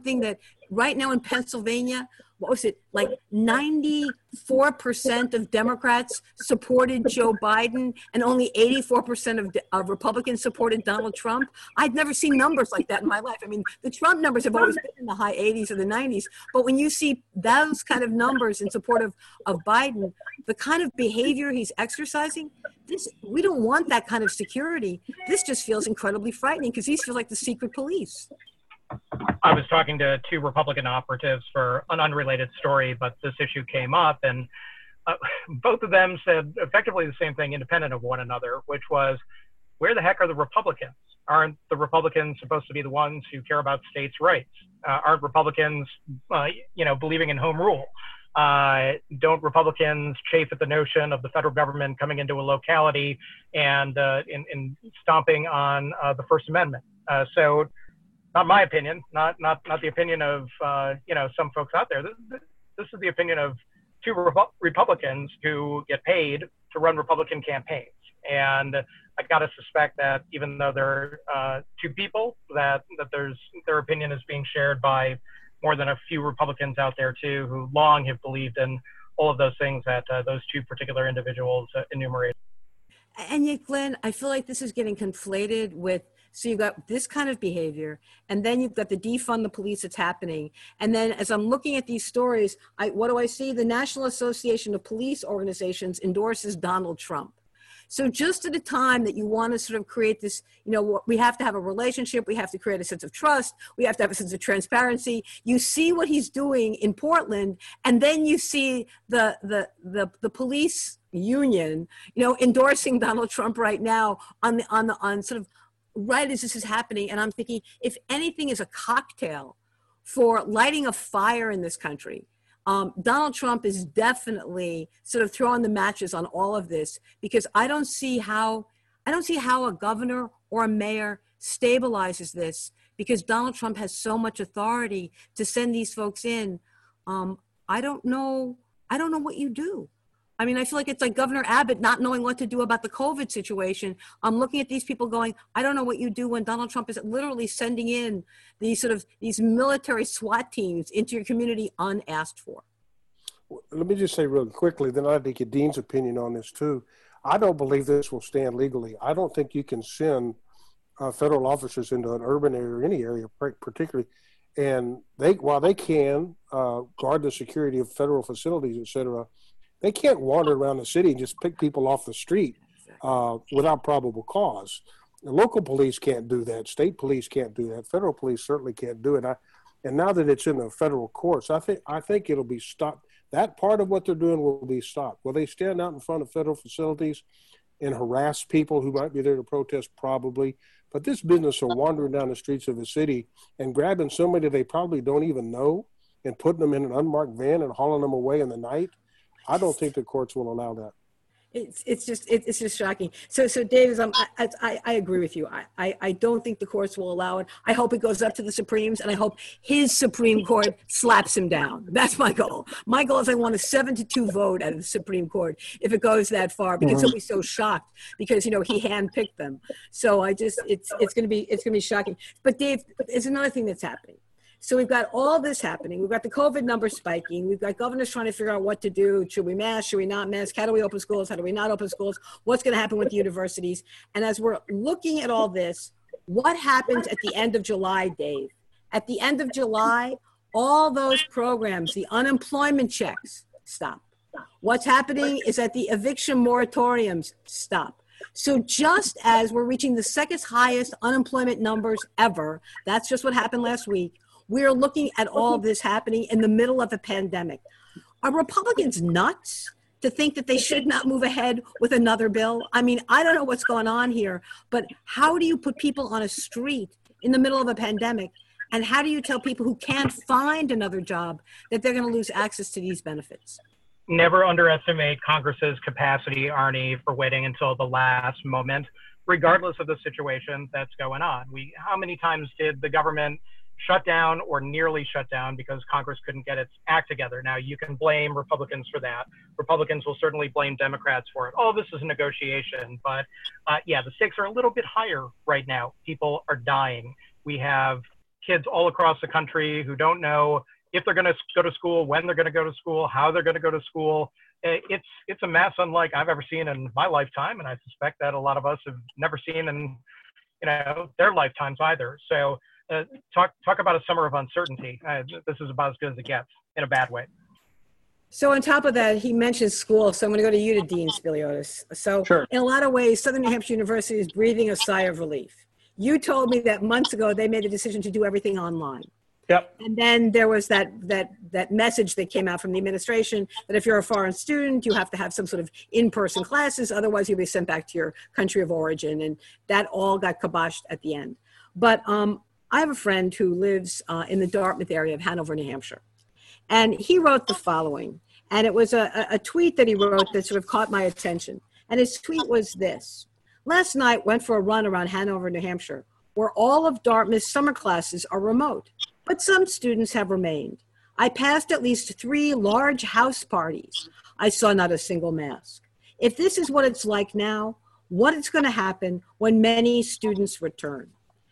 Speaker 1: something that right now in Pennsylvania, what was it, like ninety-four percent of Democrats supported Joe Biden and only eighty-four percent of, of Republicans supported Donald Trump? I'd never seen numbers like that in my life. I mean, the Trump numbers have always been in the high eighties or the nineties, but when you see those kind of numbers in support of, of Biden, the kind of behavior he's exercising, this, we don't want that kind of security. This just feels incredibly frightening because these feel like the secret police.
Speaker 5: I was talking to two Republican operatives for an unrelated story, but this issue came up, and uh, both of them said effectively the same thing independent of one another, which was, where the heck are the Republicans? Aren't the Republicans supposed to be the ones who care about states' rights? Uh, aren't Republicans, uh, you know, believing in home rule? Uh, don't Republicans chafe at the notion of the federal government coming into a locality and uh, in, in stomping on uh, the First Amendment? Uh, so, not my opinion, not not not the opinion of uh, you know some folks out there. This, this is the opinion of two Repu- Republicans who get paid to run Republican campaigns, and I got to suspect that even though they're uh, two people, that that there's their opinion is being shared by more than a few Republicans out there too, who long have believed in all of those things that uh, those two particular individuals uh, enumerated.
Speaker 1: And yet, Glenn, I feel like this is getting conflated with, so you've got this kind of behavior, and then you've got the defund the police that's happening. And then as I'm looking at these stories, I, what do I see? The National Association of Police Organizations endorses Donald Trump. So just at a time that you want to sort of create this, you know, we have to have a relationship, we have to create a sense of trust, we have to have a sense of transparency. You see what he's doing in Portland, and then you see the the the, the police union, you know, endorsing Donald Trump right now on the on the on sort of right as this is happening. And I'm thinking, if anything is a cocktail for lighting a fire in this country, Um, Donald Trump is definitely sort of throwing the matches on all of this, because I don't see how I don't see how a governor or a mayor stabilizes this, because Donald Trump has so much authority to send these folks in. Um, I don't know. I don't know what you do. I mean, I feel like it's like Governor Abbott not knowing what to do about the COVID situation. I'm looking at these people going, I don't know what you do when Donald Trump is literally sending in these sort of these military SWAT teams into your community unasked for.
Speaker 3: Let me just say really quickly, then I'd like to get Dean's opinion on this too. I don't believe this will stand legally. I don't think you can send uh, federal officers into an urban area or any area particularly, and they while they can uh, guard the security of federal facilities, et cetera, they can't wander around the city and just pick people off the street uh, without probable cause. The local police can't do that. State police can't do that. Federal police certainly can't do it. I, and now that it's in the federal courts, I think I think it'll be stopped. That part of what they're doing will be stopped. Will they stand out in front of federal facilities and harass people who might be there to protest? Probably. But this business of wandering down the streets of the city and grabbing somebody they probably don't even know and putting them in an unmarked van and hauling them away in the night, I don't think the courts will allow that.
Speaker 1: It's it's just it's just shocking. So so Davis, um, I, I I agree with you. I, I I don't think the courts will allow it. I hope it goes up to the Supremes, and I hope his Supreme Court slaps him down. That's my goal. My goal is I want a seven to two vote out of the Supreme Court if it goes that far, because he'll be so shocked because you know he handpicked them. So I just it's it's gonna be it's gonna be shocking. But Dave, there's another thing that's happening. So we've got all this happening. We've got the COVID numbers spiking. We've got governors trying to figure out what to do. Should we mask? Should we not mask? How do we open schools? How do we not open schools? What's going to happen with the universities? And as we're looking at all this, what happens at the end of July, Dave? At the end of July, all those programs, the unemployment checks, stop. What's happening is that the eviction moratoriums stop. So just as we're reaching the second highest unemployment numbers ever, that's just what happened last week, we're looking at all this happening in the middle of a pandemic. Are Republicans nuts to think that they should not move ahead with another bill? I mean, I don't know what's going on here, but how do you put people on a street in the middle of a pandemic? And how do you tell people who can't find another job that they're going to lose access to these benefits?
Speaker 5: Never underestimate Congress's capacity, Arnie, for waiting until the last moment, regardless of the situation that's going on. We, how many times did the government shut down or nearly shut down because Congress couldn't get its act together? Now, you can blame Republicans for that. Republicans will certainly blame Democrats for it. All this is a negotiation, but uh, yeah, the stakes are a little bit higher right now. People are dying. We have kids all across the country who don't know if they're going to go to school, when they're going to go to school, how they're going to go to school. It's it's a mess unlike I've ever seen in my lifetime, and I suspect that a lot of us have never seen in you know their lifetimes either. So uh, talk talk about a summer of uncertainty. Uh, this is about as good as it gets in a bad way.
Speaker 1: So on top of that, he mentioned school. So I'm going to go to you, to Dean Spiliotis. So
Speaker 4: Sure.
Speaker 1: In a lot of ways, Southern New Hampshire University is breathing a sigh of relief. You told me that months ago they made the decision to do everything online.
Speaker 4: Yep.
Speaker 1: And then there was that that that message that came out from the administration that if you're a foreign student, you have to have some sort of in-person classes, otherwise you'll be sent back to your country of origin. And that all got kiboshed at the end. But um, I have a friend who lives uh, in the Dartmouth area of Hanover, New Hampshire. And he wrote the following, and it was a, a tweet that he wrote that sort of caught my attention. And his tweet was this: last night went for a run around Hanover, New Hampshire, where all of Dartmouth's summer classes are remote, but some students have remained. I passed at least three large house parties. I saw not a single mask. If this is what it's like now, what is going to happen when many students return?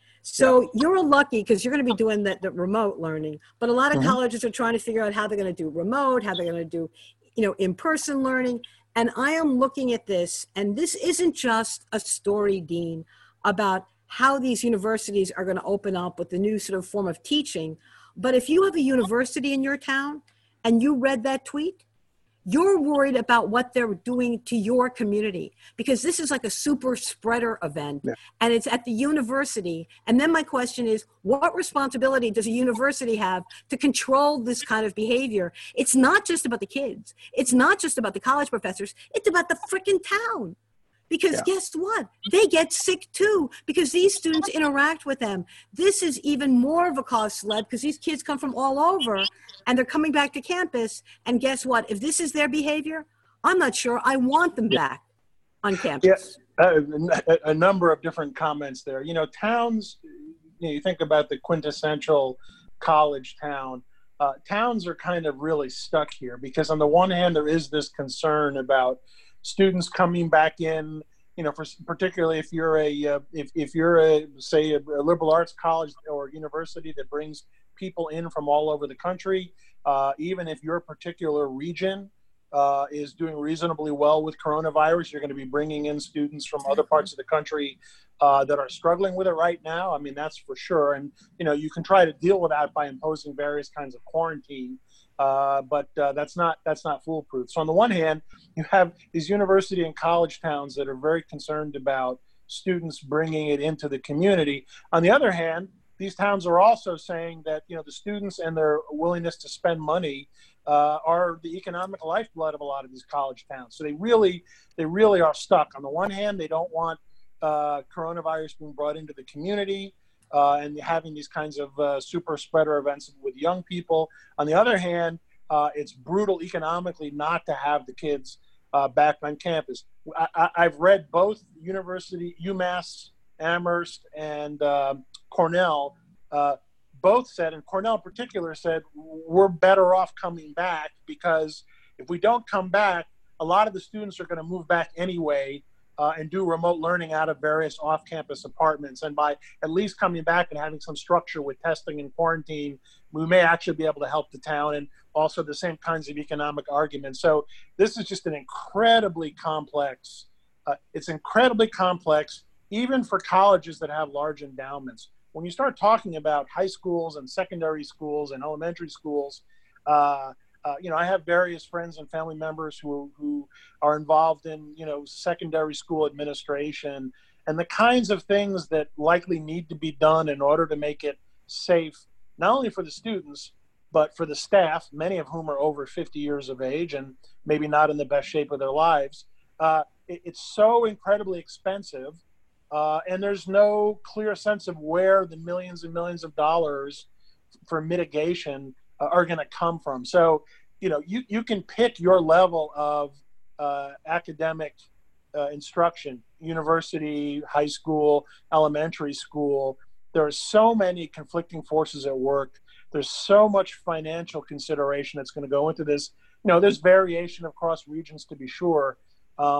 Speaker 1: So you're lucky because you're going to be doing the, the remote learning, but a lot of mm-hmm. colleges are trying to figure out how they're going to do remote, how they're going to do, you know, in-person learning. And I am looking at this, and this isn't just a story, Dean, about how these universities are going to open up with the new sort of form of teaching. But if you have a university in your town and you read that tweet, you're worried about what they're doing to your community, because this is like a super spreader event yeah. and it's at the university. And then my question is, what responsibility does a university have to control this kind of behavior? It's not just about the kids. It's not just about the college professors. It's about the freaking town. Because yeah. guess what? They get sick too, because these students interact with them. This is even more of a cause sled because these kids come from all over and they're coming back to campus. And guess what? If this is their behavior, I'm not sure I want them back on campus.
Speaker 4: Yeah, uh, a, a number of different comments there. You know, towns, you know, you think about the quintessential college town. Uh, towns are kind of really stuck here because on the one hand, there is this concern about students coming back in, you know, for particularly if you're a uh, if if you're a say a, a liberal arts college or university that brings people in from all over the country, uh, even if your particular region uh, is doing reasonably well with coronavirus, you're going to be bringing in students from other parts of the country uh, that are struggling with it right now. I mean, that's for sure. And you know, you can try to deal with that by imposing various kinds of quarantine. Uh, but uh, that's not that's not foolproof. So on the one hand, you have these university and college towns that are very concerned about students bringing it into the community. On the other hand, these towns are also saying that you know the students and their willingness to spend money uh, are the economic lifeblood of a lot of these college towns. So they really they really are stuck. On the one hand, they don't want uh, coronavirus being brought into the community. Uh, and having these kinds of uh, super spreader events with young people. On the other hand, uh, it's brutal economically not to have the kids uh, back on campus. I, I, I've read both university, UMass, Amherst, and uh, Cornell, uh, both said, and Cornell in particular said, we're better off coming back because if we don't come back, a lot of the students are going to move back anyway. Uh, and do remote learning out of various off-campus apartments. And by at least coming back and having some structure with testing and quarantine, we may actually be able to help the town and also the same kinds of economic arguments. So this is just an incredibly complex, uh, it's incredibly complex, even for colleges that have large endowments. When you start talking about high schools and secondary schools and elementary schools, uh, Uh, you know, I have various friends and family members who who are involved in, you know, secondary school administration and the kinds of things that likely need to be done in order to make it safe, not only for the students, but for the staff, many of whom are over fifty years of age and maybe not in the best shape of their lives. Uh, it, it's so incredibly expensive, uh, and there's no clear sense of where the millions and millions of dollars for mitigation are going to come from. So, you know, you, you can pick your level of uh, academic uh, instruction, university, high school, elementary school. There are so many conflicting forces at work. There's so much financial consideration that's going to go into this. You know, there's variation across regions to be sure. Um,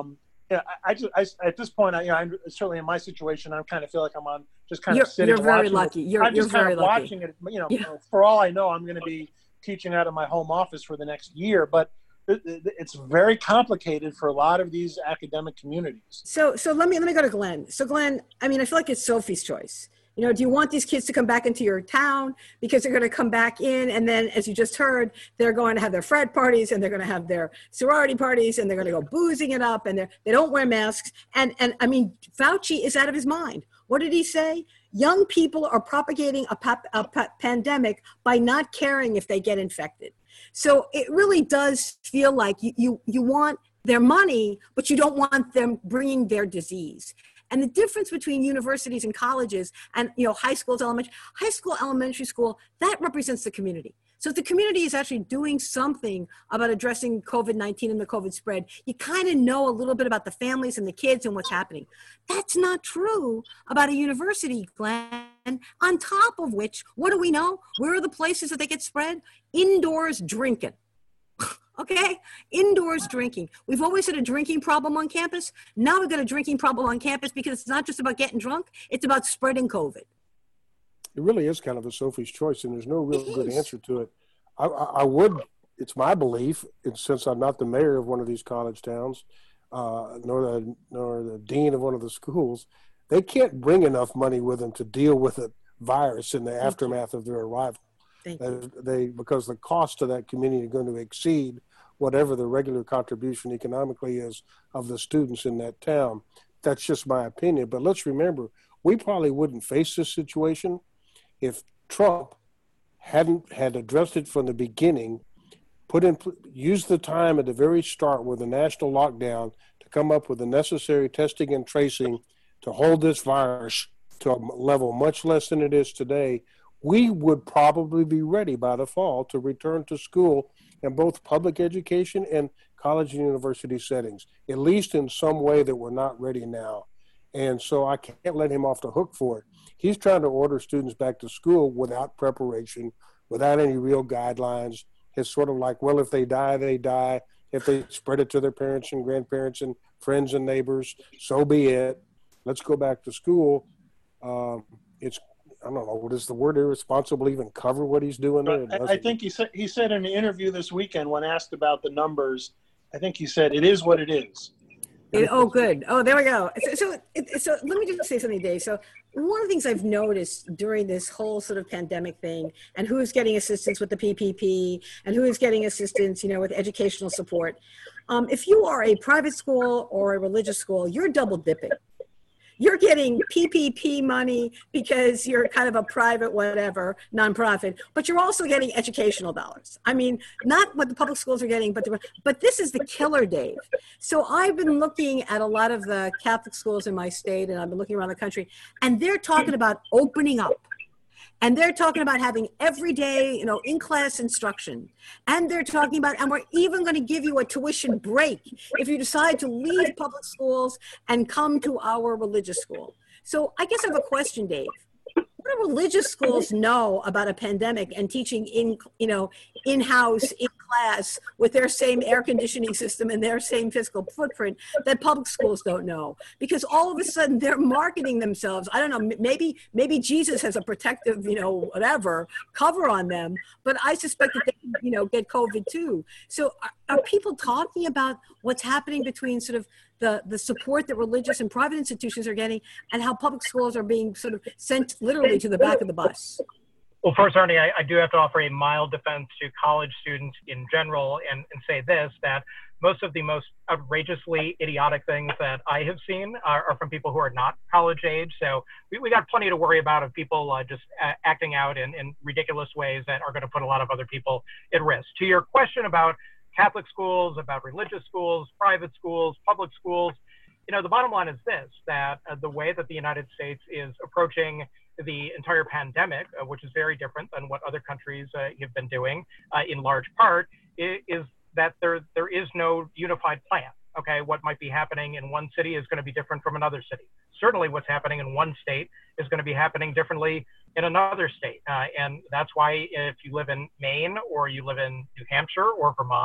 Speaker 4: Yeah, I, I just I, at this point, I, you know, I'm certainly in my situation, I kind of feel like I'm on just kind
Speaker 1: You're,
Speaker 4: of sitting.
Speaker 1: you're very
Speaker 4: watching
Speaker 1: lucky.
Speaker 4: It.
Speaker 1: You're,
Speaker 4: I'm
Speaker 1: you're
Speaker 4: just kind
Speaker 1: very
Speaker 4: of
Speaker 1: lucky.
Speaker 4: watching it. You know,
Speaker 1: Yeah.
Speaker 4: for all I know, I'm going to be teaching out of my home office for the next year, but it, it, it's very complicated for a lot of these academic communities.
Speaker 1: So, so let me let me go to Glenn. So, Glenn, I mean, I feel like it's Sophie's choice. You know, do you want these kids to come back into your town because they're going to come back in, and then, as you just heard, they're going to have their frat parties, and they're going to have their sorority parties, and they're going to go boozing it up, and they they don't wear masks, and and I mean, Fauci is out of his mind. What did he say? Young people are propagating a, pap, a pa- pandemic by not caring if they get infected. So it really does feel like you you you want their money, but you don't want them bringing their disease. And the difference between universities and colleges and, you know, high schools, elementary, high school, elementary school, that represents the community. So if the community is actually doing something about addressing COVID nineteen and the COVID spread, you kind of know a little bit about the families and the kids and what's happening. That's not true about a university, Glenn. On top of which, what do we know? Where are the places that they get spread? Indoors drinking. Okay, indoors drinking. We've always had a drinking problem on campus. Now we've got a drinking problem on campus because it's not just about getting drunk, it's about spreading COVID.
Speaker 3: It really is kind of a Sophie's choice, and there's no real
Speaker 1: It
Speaker 3: good
Speaker 1: is.
Speaker 3: answer to it. I, I, I would, it's my belief, and since I'm not the mayor of one of these college towns, uh, nor the nor the dean of one of the schools, they can't bring enough money with them to deal with a virus in the
Speaker 1: Thank
Speaker 3: aftermath
Speaker 1: you.
Speaker 3: of their arrival.
Speaker 1: Thank
Speaker 3: They,
Speaker 1: you.
Speaker 3: they because the cost to that community is going to exceed whatever the regular contribution economically is of the students in that town. That's just my opinion. But let's remember, we probably wouldn't face this situation if Trump hadn't had addressed it from the beginning, put in, used the time at the very start with the national lockdown to come up with the necessary testing and tracing to hold this virus to a level much less than it is today. We would probably be ready by the fall to return to school in both public education and college and university settings, at least in some way that we're not ready now. And so I can't let him off the hook for it. He's trying to order students back to school without preparation, without any real guidelines. It's sort of like, well, if they die, they die. If they spread it to their parents and grandparents and friends and neighbors, so be it. Let's go back to school. Um, it's I don't know, does the word irresponsible even cover what he's doing there?
Speaker 4: I, I think he said he said in the interview this weekend when asked about the numbers, I think he said it is what it is.
Speaker 1: It, oh, good. Oh, there we go. So, so, it, so let me just say something, Dave. So one of the things I've noticed during this whole sort of pandemic thing and who's getting assistance with the P P P and who is getting assistance, you know, with educational support. Um, if you are a private school or a religious school, you're double dipping. You're getting P P P money because you're kind of a private whatever, nonprofit, but you're also getting educational dollars. I mean, not what the public schools are getting, but the, but this is the killer, Dave. So I've been looking at a lot of the Catholic schools in my state, and I've been looking around the country, and they're talking about opening up. And they're talking about having everyday, you know, in-class instruction. And they're talking about, and we're even going to give you a tuition break if you decide to leave public schools and come to our religious school. So I guess I have a question, Dave. What do religious schools know about a pandemic and teaching in, you know, in-house, in class with their same air conditioning system and their same physical footprint that public schools don't know? Because all of a sudden they're marketing themselves. I don't know, maybe maybe Jesus has a protective, you know, whatever, cover on them, but I suspect that they, you know, get COVID too. So are, are people talking about what's happening between sort of the, the support that religious and private institutions are getting and how public schools are being sort of sent literally to the back of the bus?
Speaker 5: Well, first, Ernie, I, I do have to offer a mild defense to college students in general and, and say this, that most of the most outrageously idiotic things that I have seen are, are from people who are not college age. So we, we got plenty to worry about of people uh, just uh, acting out in, in ridiculous ways that are going to put a lot of other people at risk. To your question about Catholic schools, about religious schools, private schools, public schools, you know, the bottom line is this, that uh, the way that the United States is approaching the entire pandemic, uh, which is very different than what other countries uh, have been doing uh, in large part, is, is that there there is no unified plan. Okay, what might be happening in one city is going to be different from another city. Certainly what's happening in one state is going to be happening differently in another state. Uh, and that's why if you live in Maine or you live in New Hampshire or Vermont,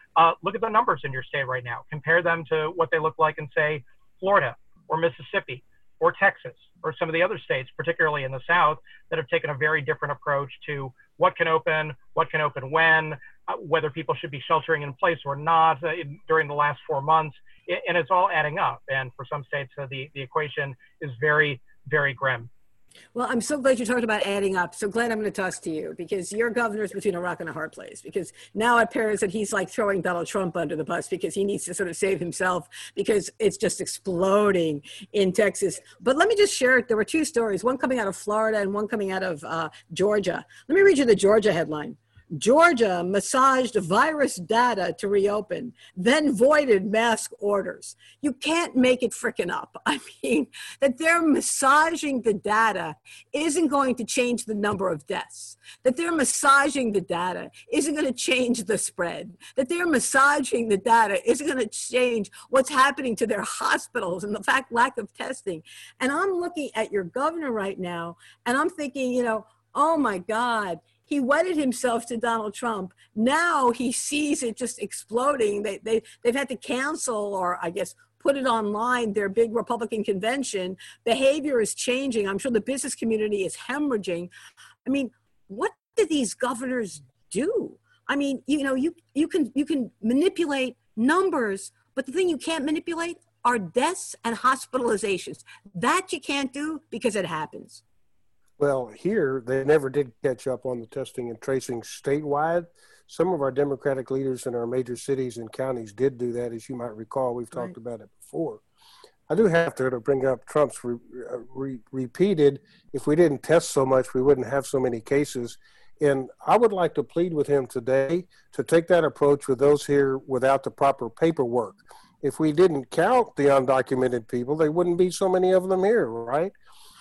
Speaker 5: Uh, look at the numbers in your state right now. Compare them to what they look like in, say, Florida or Mississippi or Texas or some of the other states, particularly in the South, that have taken a very different approach to what can open, what can open when, uh, whether people should be sheltering in place or not uh, in, during the last four months. And it's all adding up. And for some states, uh, the, the equation is very, very grim.
Speaker 1: Well, I'm so glad you talked about adding up. So glad I'm going to toss to you, because your governor's between a rock and a hard place, because now it appears that he's like throwing Donald Trump under the bus because he needs to sort of save himself because it's just exploding in Texas. But let me just share, there were two stories, one coming out of Florida and one coming out of uh, Georgia. Let me read you the Georgia headline. Georgia massaged virus data to reopen, then voided mask orders. You can't make it frickin' up. I mean, that they're massaging the data isn't going to change the number of deaths. That they're massaging the data isn't going to change the spread. That they're massaging the data isn't going to change what's happening to their hospitals and the fact lack of testing. And I'm looking at your governor right now, and I'm thinking, you know, oh my God, he wedded himself to Donald Trump. Now he sees it just exploding. They, they, they've had to cancel, or I guess put it online, their big Republican convention. Behavior is changing. I'm sure the business community is hemorrhaging. I mean, what do these governors do? I mean, you know, you, you can you can manipulate numbers, but the thing you can't manipulate are deaths and hospitalizations. That you can't do because it happens.
Speaker 3: Well, here, they never did catch up on the testing and tracing statewide. Some of our Democratic leaders in our major cities and counties did do that, as you might recall. We've talked right. about it before. I do have to, to bring up Trump's re, re, repeated, if we didn't test so much, we wouldn't have so many cases. And I would like to plead with him today to take that approach with those here without the proper paperwork. If we didn't count the undocumented people, there wouldn't be so many of them here, right?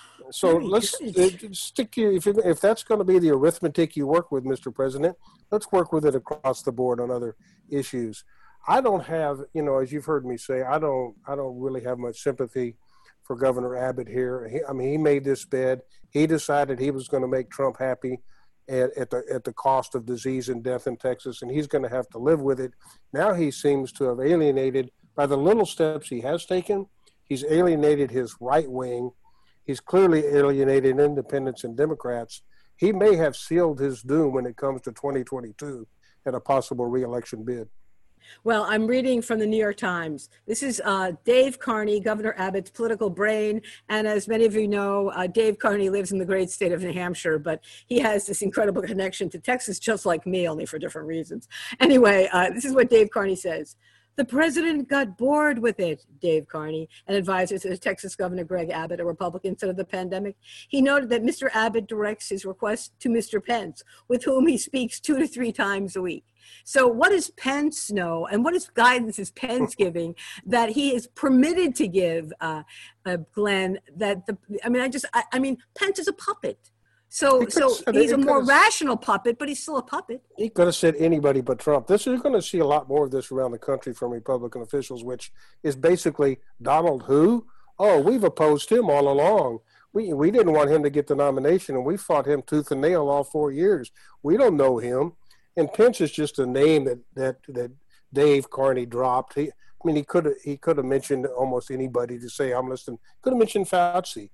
Speaker 3: So let's uh, stick to, if, if that's going to be the arithmetic you work with, Mister President, let's work with it across the board on other issues. I don't have, you know, as you've heard me say, I don't, I don't really have much sympathy for Governor Abbott here. He, I mean, he made this bed. He decided he was going to make Trump happy at, at the at the cost of disease and death in Texas, and he's going to have to live with it. Now he seems to have alienated, by the little steps he has taken, he's alienated his right wing. He's clearly alienated independents and Democrats. He may have sealed his doom when it comes to twenty twenty-two and a possible reelection bid.
Speaker 1: Well, I'm reading from the New York Times. This is uh, Dave Carney, Governor Abbott's political brain. And as many of you know, uh, Dave Carney lives in the great state of New Hampshire, but he has this incredible connection to Texas, just like me, only for different reasons. Anyway, uh, this is what Dave Carney says. The president got bored with it, Dave Carney, an advisor to Texas Governor Greg Abbott, a Republican, said of the pandemic. He noted that Mister Abbott directs his request to Mister Pence, with whom he speaks two to three times a week. So what does Pence know, and what is guidance is Pence giving that he is permitted to give, uh, uh, Glenn, that the, I mean, I just, I, I mean, Pence is a puppet. So, he so he's a more rational puppet, but he's still a puppet.
Speaker 3: He could have said anybody but Trump. This you're going to see a lot more of this around the country from Republican officials, which is basically Donald who? Oh, we've opposed him all along. We we didn't want him to get the nomination, and we fought him tooth and nail all four years. We don't know him, and Pence is just a name that that that Dave Carney dropped. He, I mean, he could have he could have mentioned almost anybody to say I'm listening. Could have mentioned Fauci.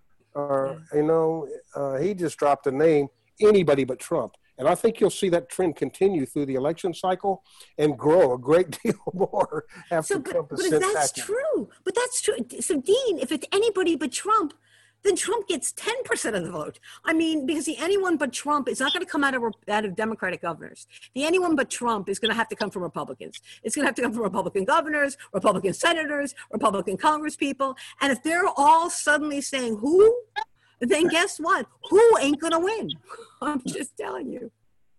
Speaker 3: Or, you know, uh, he just dropped a name, anybody but Trump. And I think you'll see that trend continue through the election cycle and grow a great deal more after
Speaker 1: so, but,
Speaker 3: Trump is
Speaker 1: but
Speaker 3: sent
Speaker 1: that's
Speaker 3: back.
Speaker 1: true. But that's true. So, Dean, if it's anybody but Trump, then Trump gets ten percent of the vote. I mean, because the anyone but Trump is not going to come out of out of Democratic governors. The anyone but Trump is going to have to come from Republicans. It's going to have to come from Republican governors, Republican senators, Republican congresspeople. And if they're all suddenly saying who, then guess what? Who ain't going to win? I'm just telling you.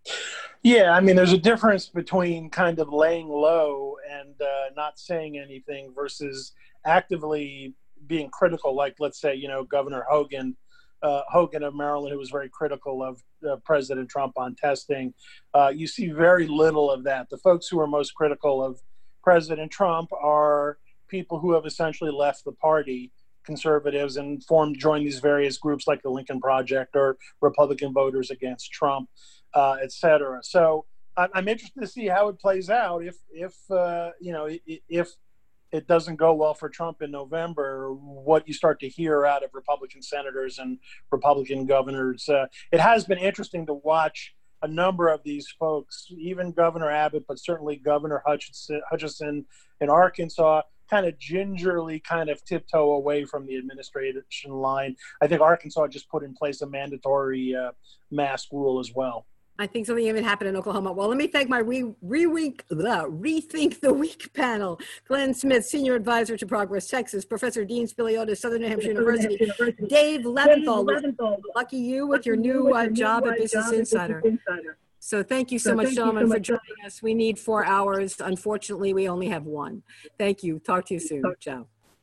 Speaker 4: Yeah, I mean, there's a difference between kind of laying low and uh, not saying anything versus actively being critical, like, let's say, you know, Governor Hogan, uh, Hogan of Maryland, who was very critical of uh, President Trump on testing. Uh, you see very little of that. The folks who are most critical of President Trump are people who have essentially left the party, conservatives, and formed, joined these various groups like the Lincoln Project or Republican Voters Against Trump, uh, et cetera. So I'm interested to see how it plays out. If if uh, you know if it doesn't go well for Trump in November, what you start to hear out of Republican senators and Republican governors. Uh, it has been interesting to watch a number of these folks, even Governor Abbott, but certainly Governor Hutchinson, Hutchinson in Arkansas, kind of gingerly kind of tiptoe away from the administration line. I think Arkansas just put in place a mandatory uh, mask rule as well.
Speaker 1: I think something even happened in Oklahoma. Well, let me thank my re, re, week, blah, Rethink the Week panel. Glenn Smith, Senior Advisor to Progress Texas, Professor Dean Spiliotis, Southern New Hampshire University, Dave Leventhal, lucky you with your new uh, job at Business Insider. So thank you so much, gentlemen, for joining us. We need four hours. Unfortunately, we only have one. Thank you. Talk to you soon. Ciao.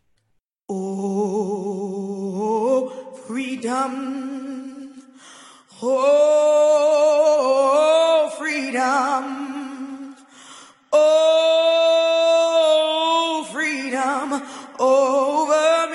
Speaker 7: Oh, freedom. Oh, freedom, oh, freedom over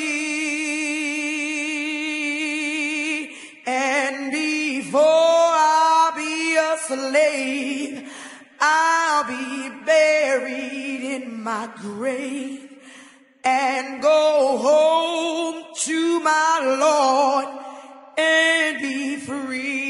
Speaker 7: me. And before I'll be a slave, I'll be buried in my grave and go home to my Lord and be free.